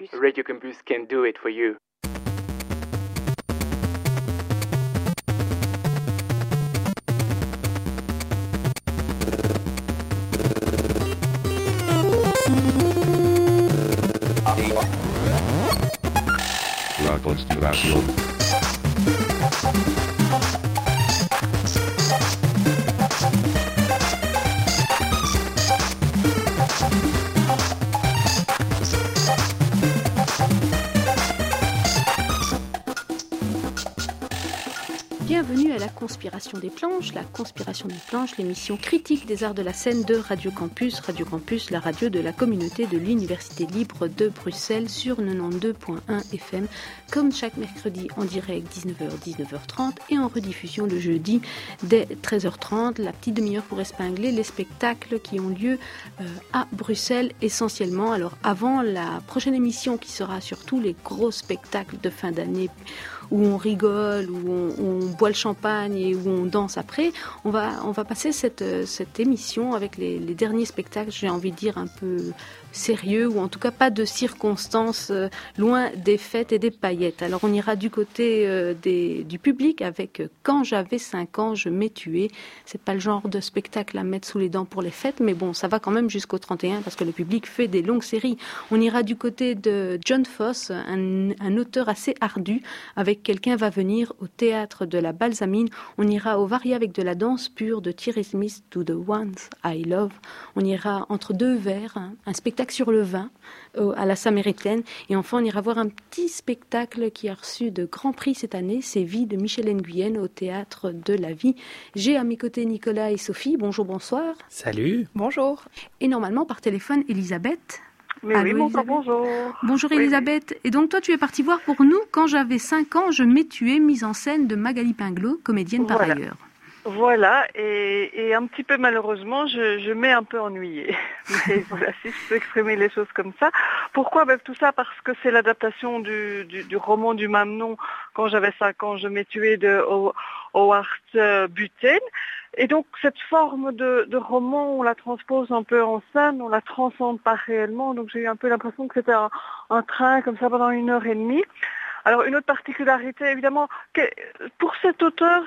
Radio Campus can do it for you. La conspiración. Bienvenue à la Conspiration des Planches. La Conspiration des Planches, l'émission critique des arts de la scène de Radio Campus. Radio Campus, la radio de la communauté de l'Université libre de Bruxelles sur 92.1 FM, comme chaque mercredi en direct 19h, 19h30 et en rediffusion le jeudi dès 13h30. La petite demi-heure pour épingler les spectacles qui ont lieu à Bruxelles essentiellement. Alors avant la prochaine émission qui sera sur tous les gros spectacles de fin d'année où on rigole, où on boit le champagne et où on danse après, on va passer cette émission avec les derniers spectacles, j'ai envie de dire un peu sérieux, ou en tout cas pas de circonstances, loin des fêtes et des paillettes. Alors on ira du côté du public avec Quand j'avais 5 ans, je m'ai tué. C'est pas le genre de spectacle à mettre sous les dents pour les fêtes, mais bon, ça va quand même jusqu'au 31 parce que le public fait des longues séries. On ira du côté de John Foss, un auteur assez ardu, avec Quelqu'un va venir au théâtre de la Balsamine. On ira au Varia avec de la danse pure de Thierry Smith, To the Ones I Love. On ira entre deux vers, un spectacle sur le vin à la Samaritaine. Et enfin, on ira voir un petit spectacle qui a reçu de grands prix cette année, c'est Vie de Michel Nguyen au Théâtre de la Vie. J'ai à mes côtés Nicolas et Sophie. Bonjour, bonsoir. Salut. Bonjour. Et normalement, par téléphone, Elisabeth. Mais Allô, oui, Elisabeth. bonjour. Bonjour Elisabeth. Et donc toi, tu es partie voir pour nous Quand j'avais 5 ans, je m'ai tué, mise en scène de Magali Pinglot, comédienne par ailleurs. Voilà, et un petit peu malheureusement, je m'ai un peu ennuyée. Mais voilà, si je peux exprimer les choses comme ça. Pourquoi tout ça parce que c'est l'adaptation du roman du même nom, Quand j'avais 5 ans, je m'ai tué de Howard Buten. Et donc cette forme de roman, on la transpose un peu en scène, on la transcende pas réellement. Donc j'ai eu un peu l'impression que c'était un train comme ça pendant 1h30. Alors une autre particularité, évidemment, pour cet auteur,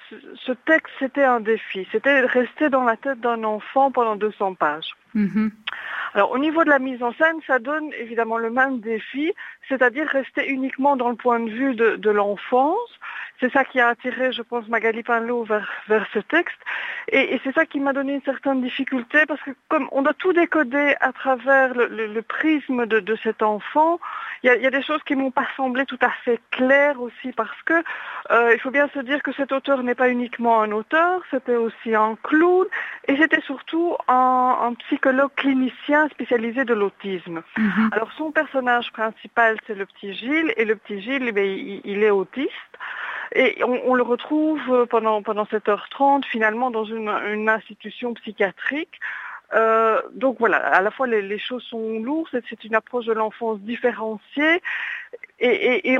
ce texte c'était un défi. C'était de rester dans la tête d'un enfant pendant 200 pages. Mm-hmm. Alors au niveau de la mise en scène, ça donne évidemment le même défi, c'est-à-dire rester uniquement dans le point de vue de l'enfance. C'est ça qui a attiré, je pense, Magali Pinglot vers ce texte. Et c'est ça qui m'a donné une certaine difficulté, parce que comme on doit tout décoder à travers le prisme de cet enfant, il y a des choses qui m'ont pas semblé tout à fait claires aussi, parce que il faut bien se dire que cet auteur n'est pas uniquement un auteur, c'était aussi un clown, et c'était surtout un psychologue clinicien spécialisé de l'autisme. Mm-hmm. Alors son personnage principal, c'est le petit Gilles, et le petit Gilles, il est autiste. Et on le retrouve pendant 7h30 finalement dans une institution psychiatrique. Donc voilà, à la fois les choses sont lourdes, c'est une approche de l'enfance différenciée et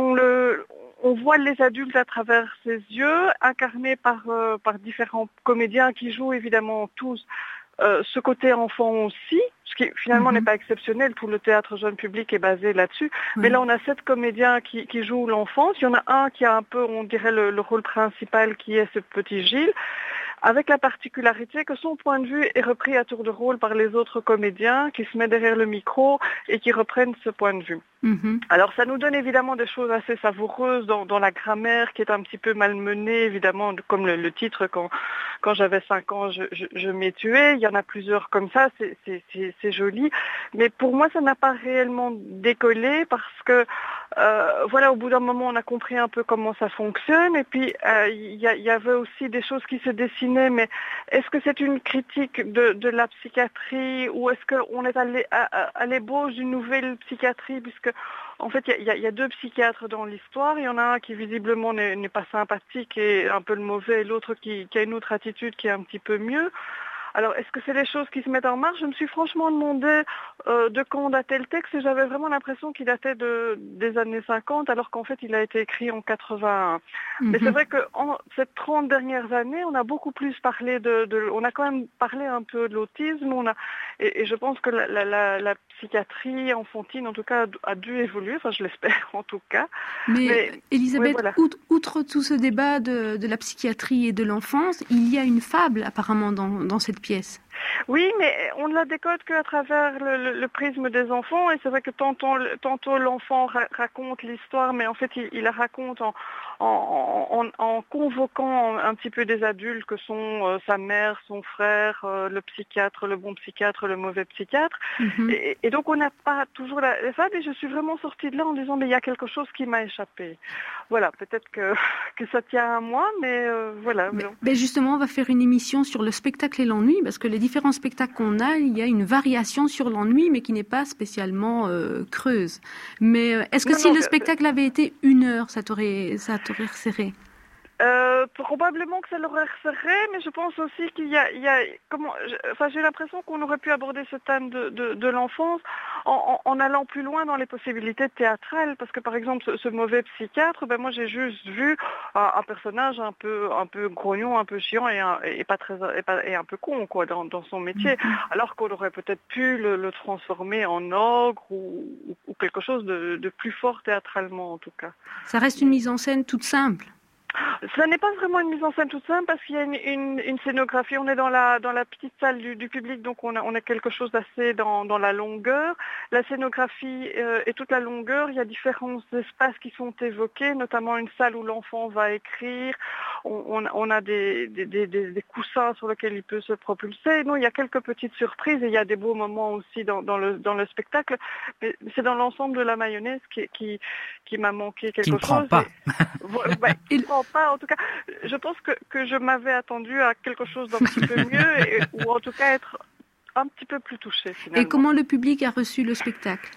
on voit les adultes à travers ses yeux, incarnés par différents comédiens qui jouent évidemment tous ce côté enfant aussi, ce qui finalement n'est pas exceptionnel, tout le théâtre jeune public est basé là-dessus, mais là on a 7 comédiens qui jouent l'enfance, il y en a un qui a un peu, on dirait, le rôle principal qui est ce petit Gilles, avec la particularité que son point de vue est repris à tour de rôle par les autres comédiens qui se mettent derrière le micro et qui reprennent ce point de vue. Mm-hmm. Alors ça nous donne évidemment des choses assez savoureuses dans la grammaire qui est un petit peu malmenée, évidemment, comme le titre quand j'avais 5 ans, je m'ai tué. Il y en a plusieurs comme ça, c'est joli. Mais pour moi, ça n'a pas réellement décollé parce que voilà, au bout d'un moment, on a compris un peu comment ça fonctionne. Et puis, il y avait aussi des choses qui se dessinaient. Mais est-ce que c'est une critique de la psychiatrie ou est-ce qu'on est à l'ébauche d'une nouvelle psychiatrie, puisque en fait, il y a 2 psychiatres dans l'histoire. Il y en a un qui visiblement n'est pas sympathique et un peu le mauvais, et l'autre qui a une autre attitude qui est un petit peu mieux. Alors, est-ce que c'est les choses qui se mettent en marche? Je me suis franchement demandé de quand datait le texte et j'avais vraiment l'impression qu'il datait des années 50 alors qu'en fait il a été écrit en 81. Mais c'est vrai que ces 30 dernières années, on a beaucoup plus parlé on a quand même parlé un peu de l'autisme, et je pense que la psychiatrie enfantine en tout cas a dû évoluer, enfin je l'espère en tout cas. Mais Elisabeth, voilà. outre tout ce débat de la psychiatrie et de l'enfance, il y a une fable apparemment dans cette pièce. Oui, mais on ne la décode qu'à travers le prisme des enfants, et c'est vrai que tantôt l'enfant raconte l'histoire, mais en fait il la raconte en convoquant un petit peu des adultes que sont sa mère, son frère, le psychiatre, le bon psychiatre, le mauvais psychiatre, et donc on n'a pas toujours la fable, et je suis vraiment sortie de là en disant mais il y a quelque chose qui m'a échappé. Voilà, peut-être que ça tient à moi, mais voilà. Mais justement, on va faire une émission sur le spectacle et l'ennui, parce que les différents spectacles qu'on a, il y a une variation sur l'ennui, mais qui n'est pas spécialement creuse. Mais est-ce que si le spectacle avait été 1 heure, ça t'aurait resserré? Probablement que ça l'aurait resserré, mais je pense aussi qu'il y a j'ai l'impression qu'on aurait pu aborder ce thème de l'enfance en allant plus loin dans les possibilités théâtrales, parce que par exemple ce mauvais psychiatre, moi j'ai juste vu un personnage un peu grognon, un peu chiant et un peu con quoi dans son métier, alors qu'on aurait peut-être pu le transformer en ogre ou quelque chose de plus fort théâtralement en tout cas. Ça reste une mise en scène toute simple. Ça n'est pas vraiment une mise en scène toute simple parce qu'il y a une scénographie. On est dans la petite salle du public, donc on a quelque chose d'assez dans la longueur. La scénographie et toute la longueur, il y a différents espaces qui sont évoqués, notamment une salle où l'enfant va écrire. On a des coussins sur lesquels il peut se propulser. Non, il y a quelques petites surprises et il y a des beaux moments aussi dans le spectacle. Mais c'est dans l'ensemble de la mayonnaise qui m'a manqué quelque chose. Qui ne prend pas. Pas. En tout cas, je pense que je m'avais attendu à quelque chose d'un petit peu mieux ou en tout cas être un petit peu plus touchée finalement. Et comment le public a reçu le spectacle?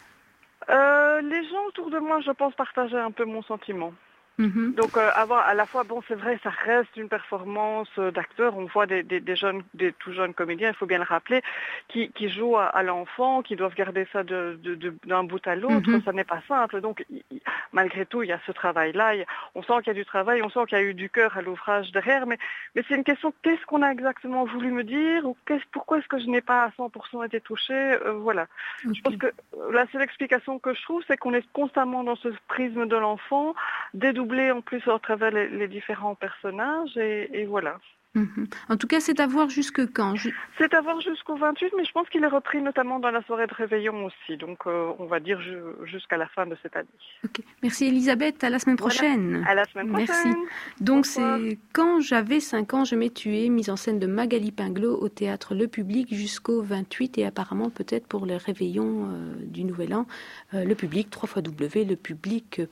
Les gens autour de moi, je pense, partageaient un peu mon sentiment. Donc avoir à la fois, c'est vrai, ça reste une performance d'acteur. On voit des tout jeunes comédiens, il faut bien le rappeler, qui jouent à l'enfant, qui doivent garder ça d'un bout à l'autre. Ça n'est pas simple. Donc malgré tout, il y a ce travail-là. On sent qu'il y a du travail, on sent qu'il y a eu du cœur à l'ouvrage derrière. Mais c'est une question, qu'est-ce qu'on a exactement voulu me dire ou pourquoi est-ce que je n'ai pas à 100% été touchée voilà. Okay. Je pense que la seule explication que je trouve, c'est qu'on est constamment dans ce prisme de l'enfant, dédoublé en plus à travers les différents personnages et voilà. En tout cas, c'est à voir jusque quand? C'est à voir jusqu'au 28, mais je pense qu'il est repris notamment dans la soirée de réveillon aussi, donc on va dire jusqu'à la fin de cette année. Okay. Merci Elisabeth, à la semaine prochaine. Voilà. À la semaine prochaine. Merci. Donc c'est Quand j'avais 5 ans, je m'ai tué, mise en scène de Magali Pinglot au théâtre Le Public jusqu'au 28 et apparemment peut-être pour les réveillons du Nouvel An, le public, www.lepublic.be.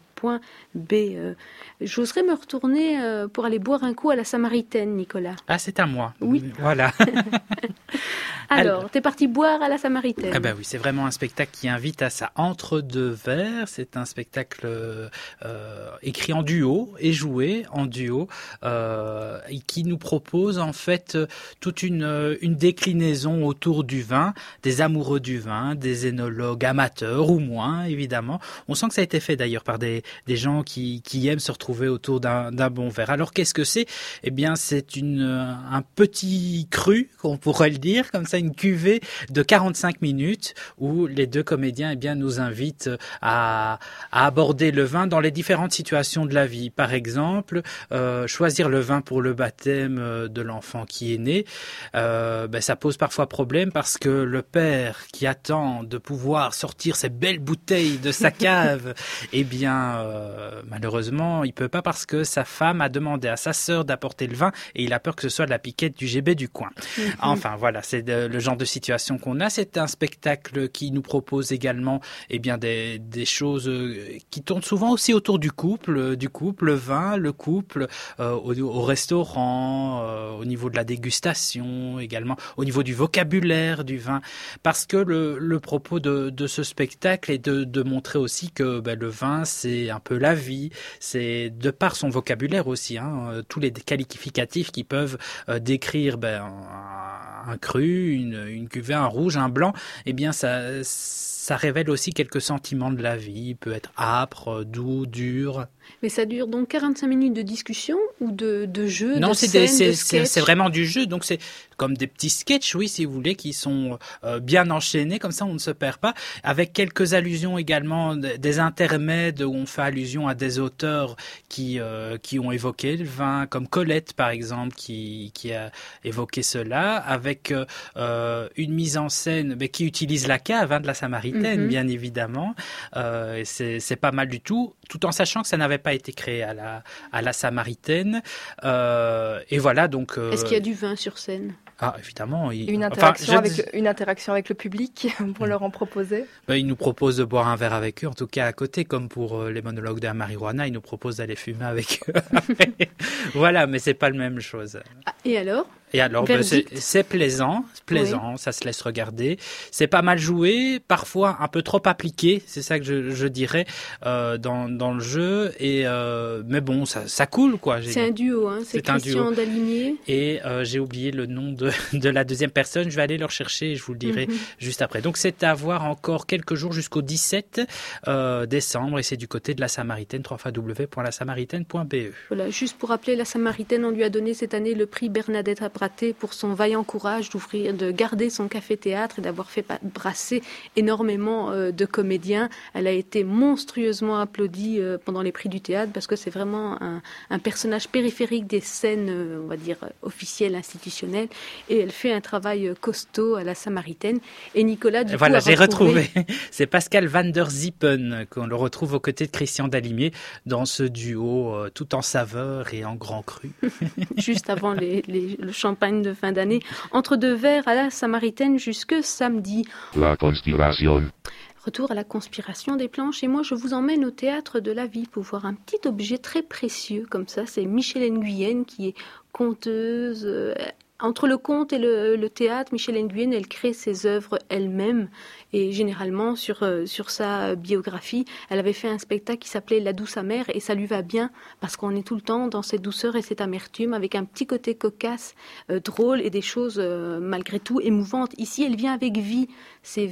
J'oserais me retourner pour aller boire un coup à la Samaritaine, Nicolas. Ah, c'est à moi. Oui. Voilà. Alors, t'es parti boire à la Samaritaine. Ah ben oui, c'est vraiment un spectacle qui invite à ça. Entre deux vers, c'est un spectacle écrit en duo et joué en duo et qui nous propose en fait toute une déclinaison autour du vin, des amoureux du vin, des énologues amateurs ou moins, évidemment. On sent que ça a été fait d'ailleurs par des gens qui aiment se retrouver autour d'un bon verre. Alors qu'est-ce que c'est? Eh bien, c'est un petit cru, qu'on pourrait le dire, comme ça, une cuvée de 45 minutes où les deux comédiens nous invitent à aborder le vin dans les différentes situations de la vie. Par exemple, choisir le vin pour le baptême de l'enfant qui est né, ça pose parfois problème parce que le père qui attend de pouvoir sortir ces belles bouteilles de sa cave, malheureusement, il peut pas parce que sa femme a demandé à sa sœur d'apporter le vin et il a peur que ce soit de la piquette du GB du coin. Enfin, voilà, c'est le genre de situation qu'on a. C'est un spectacle qui nous propose également des choses qui tournent souvent aussi autour du couple, le vin, le couple, au restaurant, au niveau de la dégustation également, au niveau du vocabulaire du vin, parce que le propos de ce spectacle est de montrer aussi que le vin, c'est un peu la vie. C'est de par son vocabulaire aussi, tous les qualificatifs qui peuvent décrire un cru, une cuvée, un rouge, un blanc. Eh bien, ça révèle aussi quelques sentiments de la vie. Il peut être âpre, doux, dur. Mais ça dure donc 45 minutes de discussion ou de jeu, non, de scène, de sketch? C'est vraiment du jeu. Donc c'est comme des petits sketchs, oui, si vous voulez, qui sont bien enchaînés. Comme ça, on ne se perd pas. Avec quelques allusions également, des intermèdes où on fait allusion à des auteurs qui ont évoqué le vin, comme Colette, par exemple, qui a évoqué cela, avec une mise en scène qui utilise la cave de la Samaritaine, bien évidemment. C'est pas mal du tout en sachant que ça n'avait pas été créé à la Samaritaine. Et voilà, donc... Est-ce qu'il y a du vin sur scène ? Ah, évidemment. Une interaction avec le public pour leur en proposer. Ils nous proposent de boire un verre avec eux, en tout cas à côté, comme pour les monologues de la marijuana, ils nous proposent d'aller fumer avec eux. Voilà, mais c'est pas la même chose. Et alors ? C'est plaisant, oui. Ça se laisse regarder. C'est pas mal joué, parfois un peu trop appliqué, c'est ça que je dirais dans le jeu. Mais bon, ça coule quoi. C'est un duo, c'est Christian Dalimier. Et j'ai oublié le nom de la deuxième personne. Je vais aller le rechercher et je vous le dirai juste après. Donc c'est à voir encore quelques jours jusqu'au 17 décembre et c'est du côté de la Samaritaine, www.lasamaritaine.be. Voilà, juste pour rappeler, la Samaritaine, on lui a donné cette année le prix Bernadette Abraté pour son vaillant courage de garder son café-théâtre et d'avoir fait brasser énormément de comédiens. Elle a été monstrueusement applaudie pendant les prix du théâtre parce que c'est vraiment un personnage périphérique des scènes, on va dire, officielles, institutionnelles. Et elle fait un travail costaud à la Samaritaine. Et Nicolas, du coup, j'ai retrouvé. C'est Pascal van der Zippen qu'on le retrouve aux côtés de Christian Dalimier dans ce duo tout en saveur et en grand cru. Juste avant le champagne de fin d'année, entre deux verres à la Samaritaine jusque samedi. La conspiration. Retour à la conspiration des planches et moi je vous emmène au théâtre de la vie pour voir un petit objet très précieux comme ça. C'est Michèle Nguyen qui est conteuse. Entre le conte et le théâtre, Michèle Nguyen, elle crée ses œuvres elle-même et généralement sur sa biographie, elle avait fait un spectacle qui s'appelait La douce amère et ça lui va bien parce qu'on est tout le temps dans cette douceur et cette amertume avec un petit côté cocasse, drôle et des choses malgré tout émouvantes. Ici, elle vient avec vie, c'est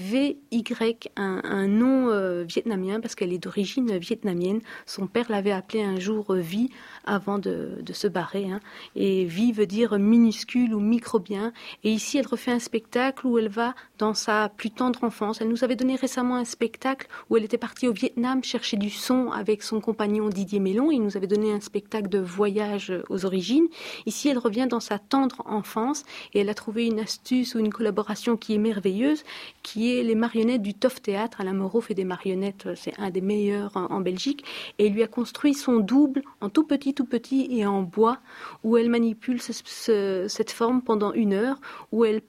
V-Y, un nom vietnamien parce qu'elle est d'origine vietnamienne. Son père l'avait appelée un jour vie avant de se barrer. Et vie veut dire minuscule ou microbien. Et ici, elle refait un spectacle où elle va dans sa plus tendre enfance. Elle nous avait donné récemment un spectacle où elle était partie au Vietnam chercher du son avec son compagnon Didier Mélon. Il nous avait donné un spectacle de voyage aux origines. Ici, elle revient dans sa tendre enfance et elle a trouvé une astuce ou une collaboration qui est merveilleuse, qui est les marionnettes du Toff Théâtre. Alain Moreau fait des marionnettes, c'est un des meilleurs en Belgique. Et il lui a construit son double en tout petit et en bois, où elle manipule cette forme pendant 1 heure, où elle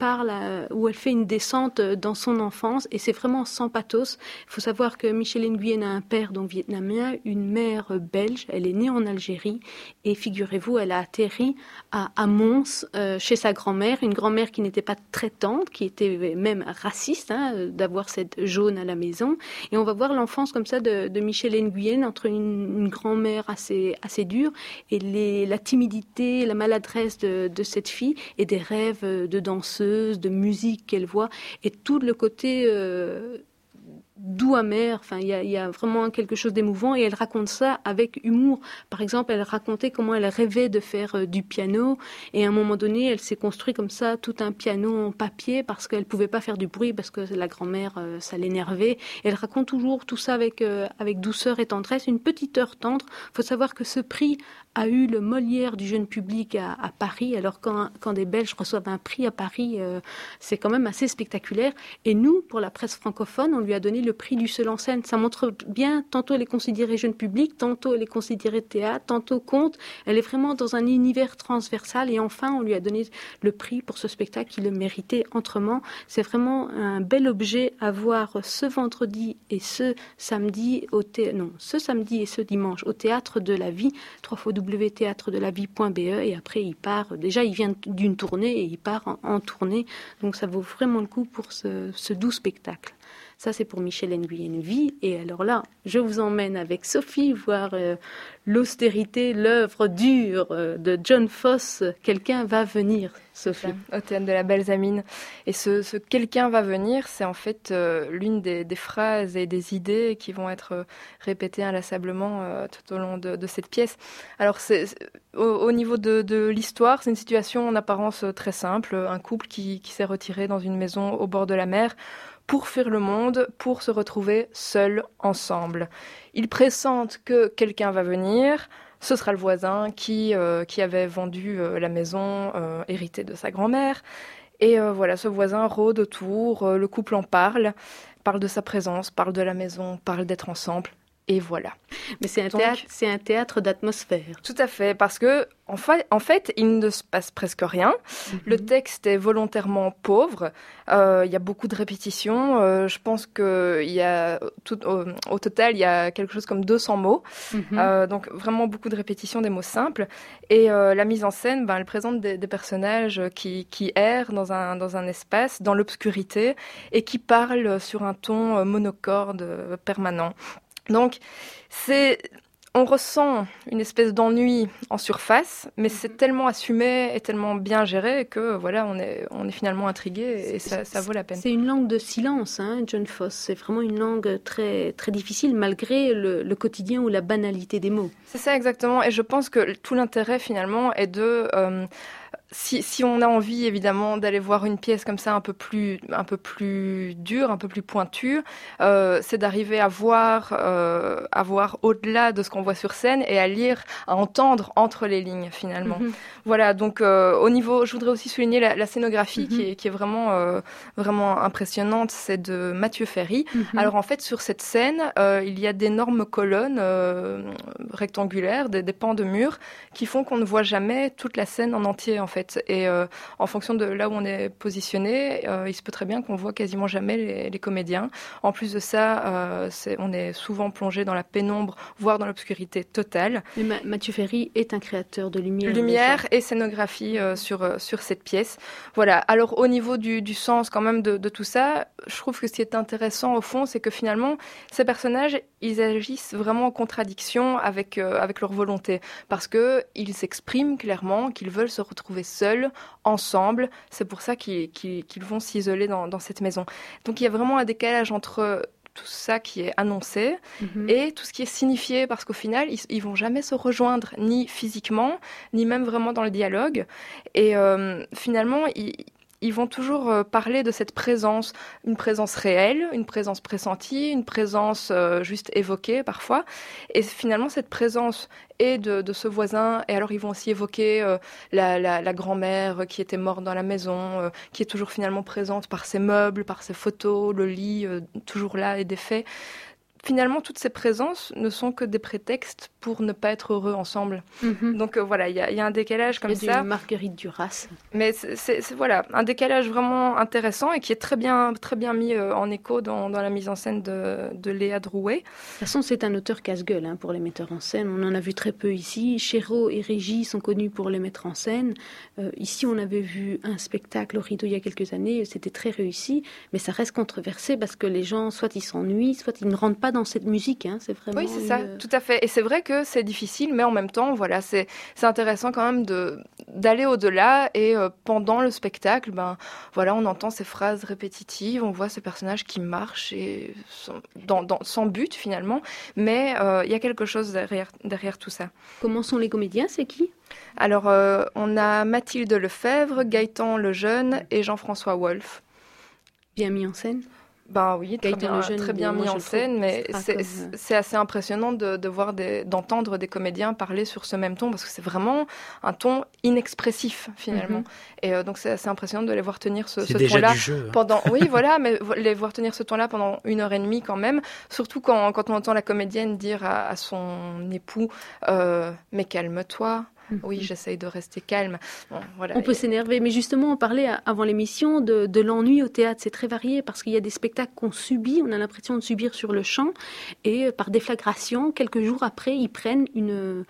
fait une descente dans son enfance, et c'est vraiment sans pathos. Il faut savoir que Michèle Nguyen a un père donc vietnamien, une mère belge, elle est née en Algérie, et figurez-vous, elle a atterri à Mons, chez sa grand-mère, une grand-mère qui n'était pas très tendre, qui était même raciste, d'avoir cette jaune à la maison, et on va voir l'enfance comme ça de Michèle Nguyen, entre une grand-mère assez dure, et la timidité, la maladresse de cette fille, et des rêves de danseuse, de musique qu'elle voit, et tout le côté doux amer, enfin il y a vraiment quelque chose d'émouvant et elle raconte ça avec humour. Par exemple, elle racontait comment elle rêvait de faire du piano et à un moment donné, elle s'est construit comme ça tout un piano en papier parce qu'elle pouvait pas faire du bruit parce que la grand-mère ça l'énervait. Elle raconte toujours tout ça avec douceur et tendresse, une petite heure tendre. Faut savoir que ce prix a eu le Molière du jeune public à Paris. Alors quand des Belges reçoivent un prix à Paris, c'est quand même assez spectaculaire. Et nous, pour la presse francophone, on lui a donné le prix du seul en scène. Ça montre bien, tantôt elle est considérée jeune public, tantôt elle est considérée théâtre, tantôt conte. Elle est vraiment dans un univers transversal. Et enfin, on lui a donné le prix pour ce spectacle qui le méritait amplement. C'est vraiment un bel objet à voir ce vendredi et ce samedi ce samedi et ce dimanche au Théâtre de la Vie, www.théâtredelavie.be, et après il part, déjà il vient d'une tournée et il part en tournée, donc ça vaut vraiment le coup pour ce doux spectacle. Ça, c'est pour Michel Nguyen Vie. Et alors là, je vous emmène avec Sophie voir l'austérité, l'œuvre dure de John Fosse. Quelqu'un va venir, Sophie. Au théâtre de la Balsamine. Et ce quelqu'un va venir, c'est en fait l'une des phrases et des idées qui vont être répétées inlassablement tout au long de cette pièce. Alors, au niveau de l'histoire, c'est une situation en apparence très simple. Un couple qui s'est retiré dans une maison au bord de la mer pour fuir le monde, pour se retrouver seuls ensemble. Ils pressentent que quelqu'un va venir. Ce sera le voisin qui avait vendu la maison héritée de sa grand-mère. Et voilà, ce voisin rôde autour, le couple en parle de sa présence, parle de la maison, parle d'être ensemble. Et voilà. Mais c'est un théâtre d'atmosphère. Tout à fait, parce que en fait, il ne se passe presque rien. Le texte est volontairement pauvre. Il y a beaucoup de répétitions. Je pense qu'il y a au total, il y a quelque chose comme 200 mots. Donc vraiment beaucoup de répétitions, des mots simples. Et la mise en scène, elle présente des personnages qui errent dans un espace, dans l'obscurité, et qui parlent sur un ton monocorde permanent. Donc, on ressent une espèce d'ennui en surface, mais c'est tellement assumé et tellement bien géré que voilà, on est finalement intrigué et ça vaut la peine. C'est une langue de silence, hein, John Fosse. C'est vraiment une langue très, très difficile malgré le quotidien ou la banalité des mots. C'est ça exactement, et je pense que tout l'intérêt finalement est de... Si on a envie évidemment d'aller voir une pièce comme ça un peu plus dure, un peu plus pointue, c'est d'arriver à voir au-delà de ce qu'on voit sur scène et à entendre entre les lignes finalement. Voilà, donc au niveau, je voudrais aussi souligner la scénographie qui est vraiment impressionnante, c'est de Mathieu Ferry. Alors en fait sur cette scène, il y a d'énormes colonnes rectangulaires, des pans de murs qui font qu'on ne voit jamais toute la scène en entier en fait. Et en fonction de là où on est positionné, il se peut très bien qu'on voit quasiment jamais les comédiens. En plus de ça, on est souvent plongé dans la pénombre, voire dans l'obscurité totale. Mais Mathieu Ferry est un créateur de lumière. Lumière et scénographie sur cette pièce. Voilà. Alors au niveau du sens quand même de tout ça, je trouve que ce qui est intéressant au fond, c'est que finalement, ces personnages, ils agissent vraiment en contradiction avec leur volonté. Parce qu'ils s'expriment clairement qu'ils veulent se retrouver seuls, ensemble. C'est pour ça qu'ils vont s'isoler dans cette maison. Donc il y a vraiment un décalage entre tout ça qui est annoncé et tout ce qui est signifié, parce qu'au final, ils vont jamais se rejoindre, ni physiquement, ni même vraiment dans le dialogue. Et finalement, ils vont toujours parler de cette présence, une présence réelle, une présence pressentie, une présence juste évoquée parfois. Et finalement, cette présence est de ce voisin. Et alors, ils vont aussi évoquer la grand-mère qui était morte dans la maison, qui est toujours finalement présente par ses meubles, par ses photos, le lit toujours là et défait. Finalement, toutes ces présences ne sont que des prétextes pour ne pas être heureux ensemble. Donc voilà, il y a un décalage comme ça. Il y a du Marguerite Duras. Mais c'est voilà, un décalage vraiment intéressant et qui est très bien mis en écho dans la mise en scène de Léa Drouet. De toute façon, c'est un auteur casse-gueule pour les metteurs en scène. On en a vu très peu ici. Chéreau et Régis sont connus pour les mettre en scène. Ici, on avait vu un spectacle au Rideau il y a quelques années. C'était très réussi, mais ça reste controversé parce que les gens, soit ils s'ennuient, soit ils ne rentrent pas dans cette musique, c'est vraiment... Oui, c'est ça, tout à fait. Et c'est vrai que c'est difficile, mais en même temps, voilà, c'est intéressant quand même d'aller au-delà. Et pendant le spectacle, voilà, on entend ces phrases répétitives, on voit ces personnages qui marchent et sans but finalement, mais il y a quelque chose derrière tout ça. Comment sont les comédiens, c'est qui ? Alors, on a Mathilde Lefebvre, Gaëtan Lejeune et Jean-François Wolff. Bien mis en scène ? Oui, très bien mis en scène, mais c'est assez impressionnant d'entendre des comédiens parler sur ce même ton, parce que c'est vraiment un ton inexpressif finalement. Et donc c'est assez impressionnant de les voir tenir ce ton-là pendant. Oui, voilà, mais les voir tenir ce ton-là pendant 1h30 quand même. Surtout quand on entend la comédienne dire à son époux, mais calme-toi. Oui, j'essaye de rester calme. Bon, voilà. On peut s'énerver, mais justement, on parlait avant l'émission de l'ennui au théâtre. C'est très varié parce qu'il y a des spectacles qu'on subit, on a l'impression de subir sur le champ, et par déflagration, quelques jours après, ils prennent une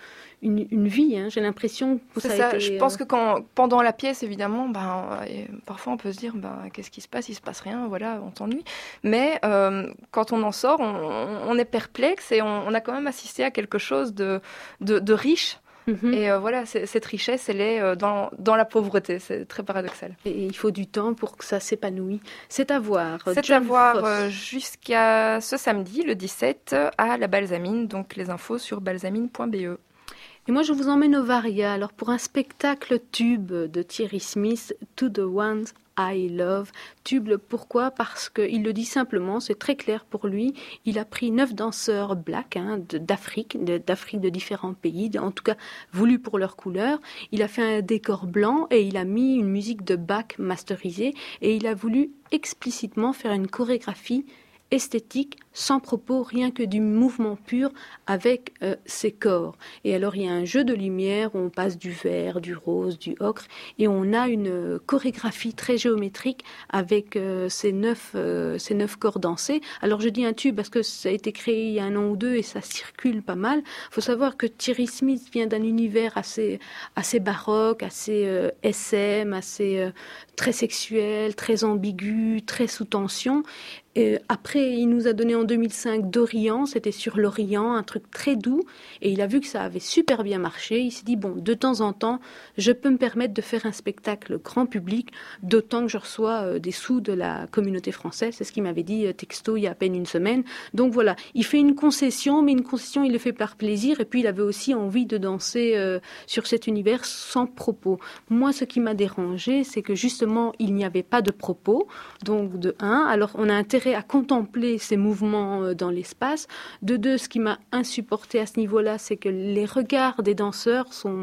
vie. Hein. J'ai l'impression que c'est ça a ça. été... Je pense que pendant la pièce, évidemment, parfois on peut se dire, qu'est-ce qui se passe ? Il se passe rien, voilà, on s'ennuie. Mais quand on en sort, on est perplexe et on a quand même assisté à quelque chose de riche. Et voilà, cette richesse, elle est dans la pauvreté. C'est très paradoxal. Et il faut du temps pour que ça s'épanouisse. C'est à voir. C'est à voir jusqu'à ce samedi, le 17, à la Balsamine. Donc les infos sur balsamine.be. Et moi, je vous emmène au Varia. Alors, pour un spectacle tube de Thierry Smith, To the Ones I Love. Tube, pourquoi ? Parce qu'il le dit simplement, c'est très clair pour lui. Il a pris 9 danseurs blacks d'Afrique de différents pays, en tout cas voulus pour leur couleur. Il a fait un décor blanc et il a mis une musique de Bach masterisée et il a voulu explicitement faire une chorégraphie esthétique, sans propos, rien que du mouvement pur avec ses corps. Et alors il y a un jeu de lumière où on passe du vert, du rose, du ocre, et on a une chorégraphie très géométrique avec ces 9 corps dansés. Alors je dis un tube parce que ça a été créé il y a 1 an ou 2 et ça circule pas mal. Il faut savoir que Thierry Smith vient d'un univers assez baroque, assez SM, assez très sexuel, très ambigu, très sous tension. Et après, il nous a donné en 2005 d'Orient, c'était sur l'Orient, un truc très doux, et il a vu que ça avait super bien marché. Il s'est dit, bon, de temps en temps, je peux me permettre de faire un spectacle grand public, d'autant que je reçois des sous de la communauté française, c'est ce qu'il m'avait dit texto il y a à peine 1 semaine. Donc voilà, il fait une concession, mais une concession, il le fait par plaisir, et puis il avait aussi envie de danser sur cet univers sans propos. Moi, ce qui m'a dérangé, c'est que justement, il n'y avait pas de propos, donc de 1, alors on a intérêt à contempler ces mouvements dans l'espace. De 2, ce qui m'a insupporté à ce niveau-là, c'est que les regards des danseurs sont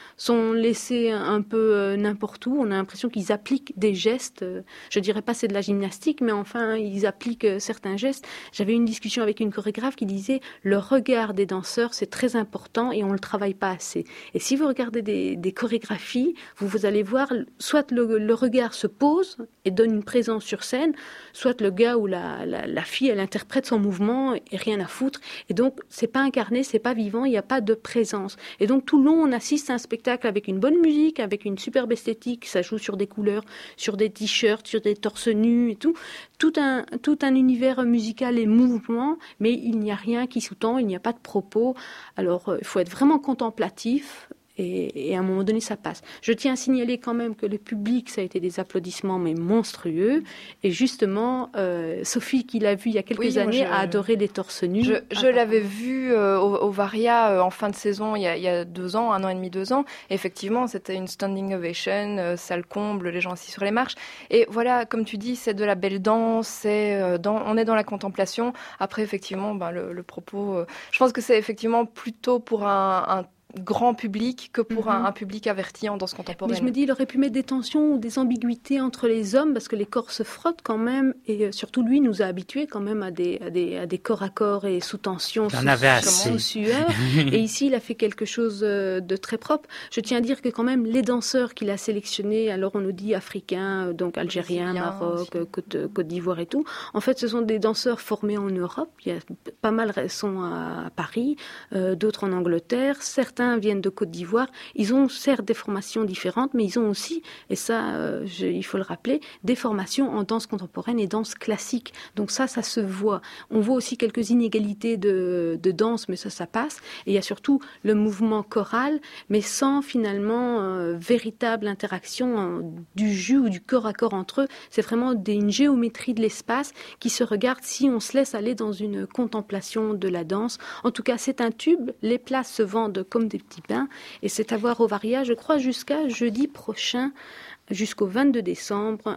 laissés un peu n'importe où. On a l'impression qu'ils appliquent des gestes. Je dirais pas c'est de la gymnastique, mais enfin, ils appliquent certains gestes. J'avais une discussion avec une chorégraphe qui disait le regard des danseurs, c'est très important et on le travaille pas assez. Et si vous regardez des chorégraphies, vous allez voir, soit le regard se pose et donne une présence sur scène, soit le gars ou la fille, elle interprète son mouvement et rien à foutre. Et donc, c'est pas incarné, c'est pas vivant, il n'y a pas de présence. Et donc, tout le long, on assiste à un spectacle avec une bonne musique, avec une superbe esthétique, ça joue sur des couleurs, sur des t-shirts, sur des torses nus et tout un univers musical et mouvement, mais il n'y a rien qui sous-tend, il n'y a pas de propos. Alors, il faut être vraiment contemplatif. Et à un moment donné, ça passe. Je tiens à signaler quand même que le public, ça a été des applaudissements, mais monstrueux. Et justement, Sophie, qui l'a vu il y a quelques années, a adoré les torses nus. Je l'avais vu au Varia en fin de saison, il y a 2 ans, 1 an et demi, 2 ans. Et effectivement, c'était une standing ovation, salle comble, les gens assis sur les marches. Et voilà, comme tu dis, c'est de la belle danse, on est dans la contemplation. Après, effectivement, le propos, je pense que c'est effectivement plutôt pour un grand public que pour un public averti en danse contemporaine. Mais je me dis, il aurait pu mettre des tensions ou des ambiguïtés entre les hommes parce que les corps se frottent quand même et surtout lui nous a habitués quand même à des corps à corps et sous tension, sous sueur. Et ici, il a fait quelque chose de très propre. Je tiens à dire que quand même les danseurs qu'il a sélectionnés, alors on nous dit africains, donc algériens, Maroc, Côte d'Ivoire et tout. En fait, ce sont des danseurs formés en Europe. Il y a pas mal sont à Paris, d'autres en Angleterre, certains viennent de Côte d'Ivoire. Ils ont certes des formations différentes, mais ils ont aussi, et ça, il faut le rappeler, des formations en danse contemporaine et danse classique. Donc ça se voit. On voit aussi quelques inégalités de danse, mais ça passe. Et il y a surtout le mouvement choral, mais sans finalement véritable interaction du jus ou du corps à corps entre eux. C'est vraiment une géométrie de l'espace qui se regarde si on se laisse aller dans une contemplation de la danse. En tout cas, c'est un tube. Les places se vendent comme des petits pains et c'est à voir au Varia, je crois, jusqu'à jeudi prochain, jusqu'au 22 décembre,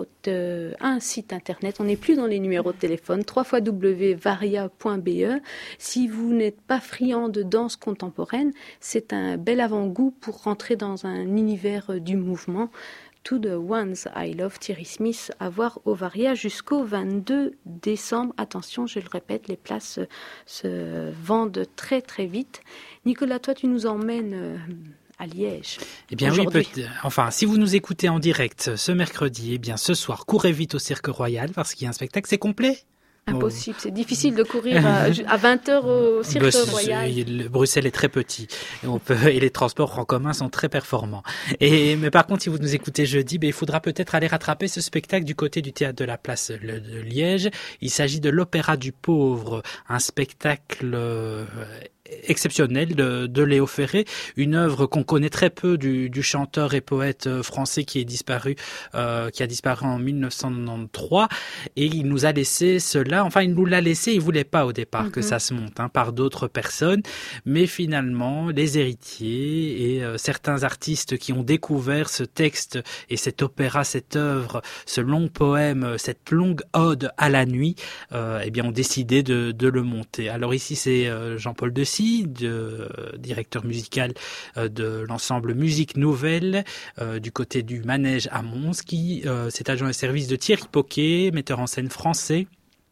un site internet. On n'est plus dans les numéros de téléphone, www.varia.be. Si vous n'êtes pas friand de danse contemporaine, c'est un bel avant-goût pour rentrer dans un univers du mouvement. To the Ones I Love, Thierry Smith, à voir au Varia jusqu'au 22 décembre. Attention, je le répète, les places se vendent très très vite. Nicolas, toi tu nous emmènes à Liège. Eh bien oui, aujourd'hui. enfin, si vous nous écoutez en direct ce mercredi, eh bien ce soir, courez vite au Cirque Royal parce qu'il y a un spectacle, c'est complet. Impossible, c'est difficile de courir à 20h au Cirque Royal. Bruxelles est très petit et les transports en commun sont très performants. Mais par contre, si vous nous écoutez jeudi, il faudra peut-être aller rattraper ce spectacle du côté du théâtre de la place de Liège. Il s'agit de l'Opéra du Pauvre, un spectacle exceptionnel de Léo Ferré, une œuvre qu'on connaît très peu du chanteur et poète français qui a disparu en 1993, et il nous a laissé cela, enfin il nous l'a laissé, il voulait pas au départ que ça se monte par d'autres personnes, mais finalement les héritiers et certains artistes qui ont découvert ce texte et cet opéra, cette œuvre, ce long poème, cette longue ode à la nuit, eh bien ont décidé de le monter. Alors ici c'est Jean-Paul Dessy, directeur musical de l'ensemble Musique Nouvelle du côté du Manège à Mons, qui s'est adjoint au service de Thierry Poquet, metteur en scène français,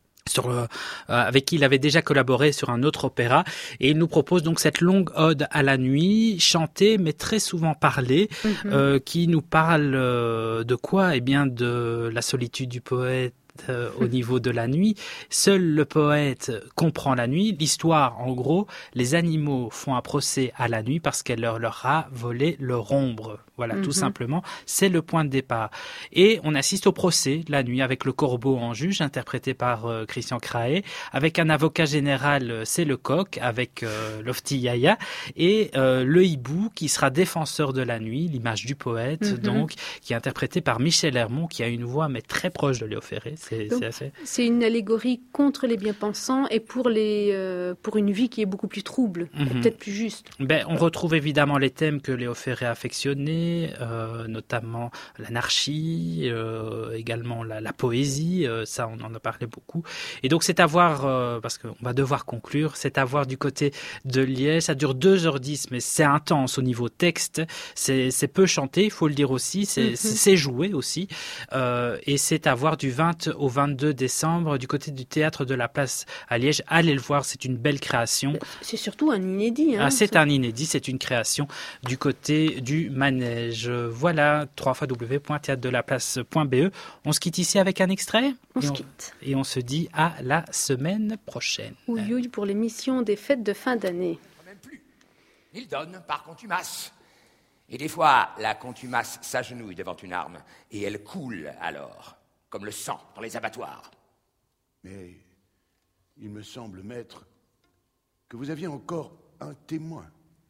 avec qui il avait déjà collaboré sur un autre opéra, et il nous propose donc cette longue ode à la nuit, chantée mais très souvent parlée, qui nous parle de quoi ? Eh bien de la solitude du poète au niveau de la nuit. Seul le poète comprend la nuit. L'histoire, en gros, les animaux font un procès à la nuit parce qu'elle leur a volé leur ombre. Voilà, tout simplement, c'est le point de départ. Et on assiste au procès la nuit avec le corbeau en juge, interprété par Christian Craé, avec un avocat général, c'est le coq, avec Lofty Yaya, et le hibou qui sera défenseur de la nuit, l'image du poète, donc, qui est interprété par Michel Hermont, qui a une voix mais très proche de Léo Ferré. C'est une allégorie contre les bien-pensants et pour une vie qui est beaucoup plus trouble, peut-être plus juste. On retrouve évidemment les thèmes que Léo Ferré a affectionnés, notamment l'anarchie, également la poésie, ça on en a parlé beaucoup. Et donc c'est à voir, parce qu'on va devoir conclure, c'est à voir du côté de Liège. Ça dure 2h10, mais c'est intense au niveau texte, c'est peu chanté, il faut le dire aussi, c'est joué aussi, et c'est à voir du 20 au 22 décembre du côté du théâtre de la place à Liège. Allez le voir, c'est une belle création. C'est surtout un inédit. C'est un inédit, c'est une création du côté du Manège. Voilà, www.theatredelaplace.be. On se quitte ici avec un extrait. On se quitte. Et on se dit à la semaine prochaine. Ouïouï pour l'émission des fêtes de fin d'année. Même plus. Il donne par contumace. Et des fois, la contumace s'agenouille devant une arme, et elle coule alors, comme le sang dans les abattoirs. Mais il me semble, maître, que vous aviez encore un témoin.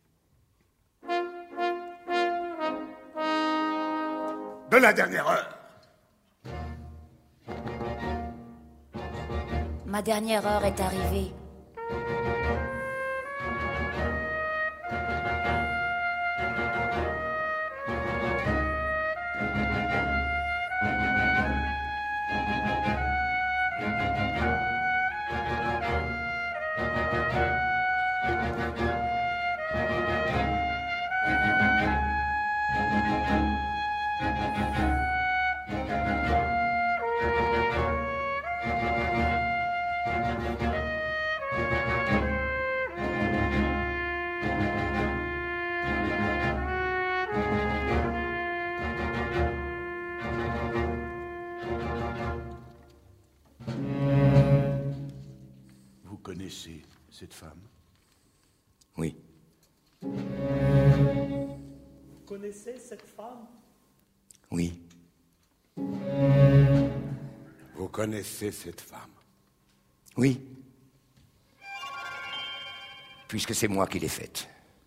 De la dernière heure. Ma dernière heure est arrivée. Vous connaissez cette femme? Oui. Vous connaissez cette femme? Oui. Vous connaissez cette femme? Oui. Puisque c'est moi qui l'ai faite.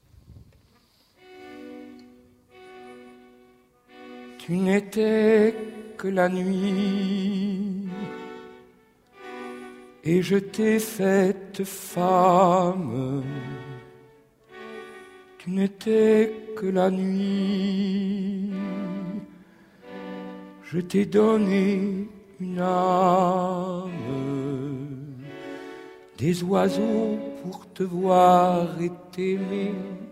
Tu n'étais que la nuit, et je t'ai faite femme. Tu n'étais que la nuit, je t'ai donné une âme, des oiseaux pour te voir et t'aimer,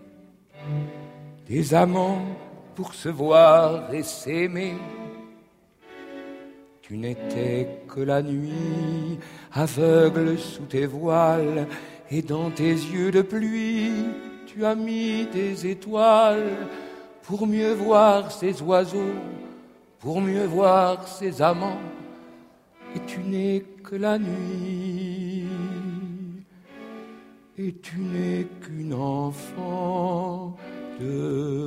des amants pour se voir et s'aimer. Tu n'étais que la nuit, aveugle sous tes voiles, et dans tes yeux de pluie, tu as mis des étoiles pour mieux voir ces oiseaux, pour mieux voir ces amants, et tu n'es que la nuit, et tu n'es qu'une enfant de